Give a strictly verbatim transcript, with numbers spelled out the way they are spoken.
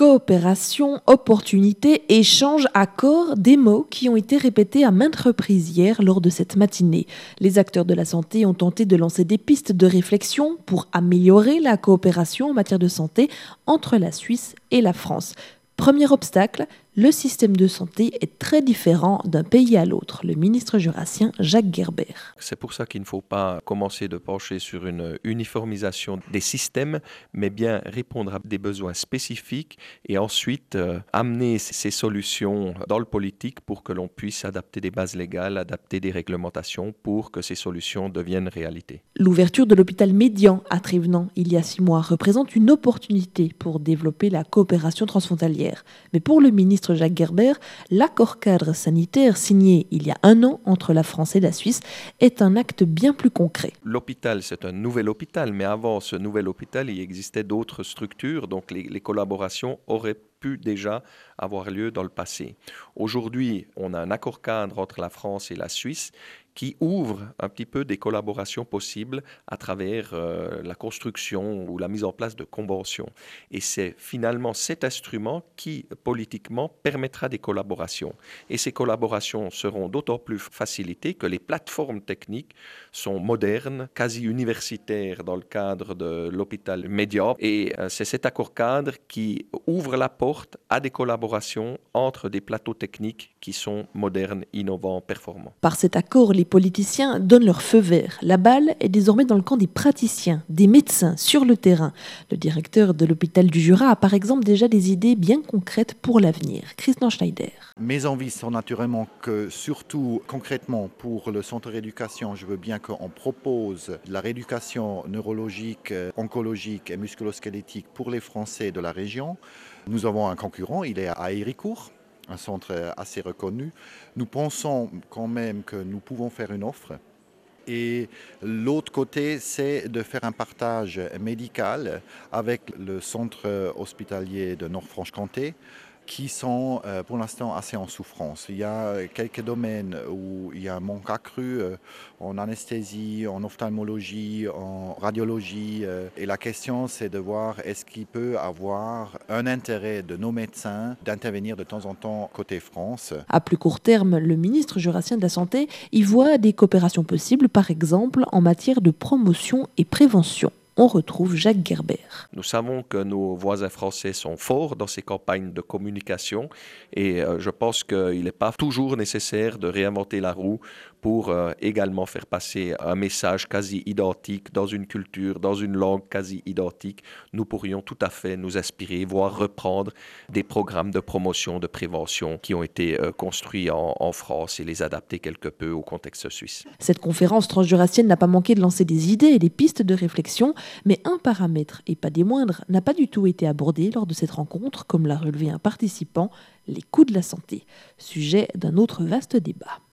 Coopération, opportunité, échange, accord, des mots qui ont été répétés à maintes reprises hier lors de cette matinée. Les acteurs de la santé ont tenté de lancer des pistes de réflexion pour améliorer la coopération en matière de santé entre la Suisse et la France. Premier obstacle, le système de santé est très différent d'un pays à l'autre. Le ministre jurassien Jacques Gerber. C'est pour ça qu'il ne faut pas commencer de pencher sur une uniformisation des systèmes, mais bien répondre à des besoins spécifiques et ensuite euh, amener ces solutions dans le politique pour que l'on puisse adapter des bases légales, adapter des réglementations pour que ces solutions deviennent réalité. L'ouverture de l'hôpital Médian à Trévenans il y a six mois représente une opportunité pour développer la coopération transfrontalière. Mais pour le ministre Jacques Gerber, l'accord cadre sanitaire signé il y a un an entre la France et la Suisse est un acte bien plus concret. L'hôpital, c'est un nouvel hôpital, mais avant ce nouvel hôpital, il existait d'autres structures, donc les, les collaborations auraient pu déjà avoir lieu dans le passé. Aujourd'hui, on a un accord cadre entre la France et la Suisse qui ouvre un petit peu des collaborations possibles à travers euh, la construction ou la mise en place de conventions. Et c'est finalement cet instrument qui, politiquement, permettra des collaborations. Et ces collaborations seront d'autant plus facilitées que les plateformes techniques sont modernes, quasi universitaires dans le cadre de l'hôpital Médian. Et euh, c'est cet accord cadre qui ouvre la porte à des collaborations entre des plateaux techniques qui sont modernes, innovants, performants. Par cet accord, les politiciens donnent leur feu vert. La balle est désormais dans le camp des praticiens, des médecins sur le terrain. Le directeur de l'hôpital du Jura a par exemple déjà des idées bien concrètes pour l'avenir. Christian Schneider. Mes envies sont naturellement que, surtout concrètement pour le centre d'éducation, je veux bien qu'on propose de la rééducation neurologique, oncologique et musculo-squelettique pour les Français de la région. Nous avons un concurrent, il est à Héricourt, un centre assez reconnu. Nous pensons quand même que nous pouvons faire une offre. Et l'autre côté, c'est de faire un partage médical avec le centre hospitalier de Nord-Franche-Comté, qui sont euh, pour l'instant assez en souffrance. Il y a quelques domaines où il y a un manque accru euh, en anesthésie, en ophtalmologie, en radiologie. Euh, et la question, c'est de voir est-ce qu'il peut avoir un intérêt de nos médecins d'intervenir de temps en temps côté France. À plus court terme, le ministre jurassien de la Santé y voit des coopérations possibles, par exemple en matière de promotion et prévention. On retrouve Jacques Gerber. Nous savons que nos voisins français sont forts dans ces campagnes de communication et euh, je pense qu'il n'est pas toujours nécessaire de réinventer la roue pour euh, également faire passer un message quasi identique dans une culture, dans une langue quasi identique. Nous pourrions tout à fait nous inspirer, voire reprendre des programmes de promotion, de prévention qui ont été euh, construits en, en France et les adapter quelque peu au contexte suisse. Cette conférence transjurassienne n'a pas manqué de lancer des idées et des pistes de réflexion. Mais un paramètre, et pas des moindres, n'a pas du tout été abordé lors de cette rencontre, comme l'a relevé un participant, les coûts de la santé, sujet d'un autre vaste débat.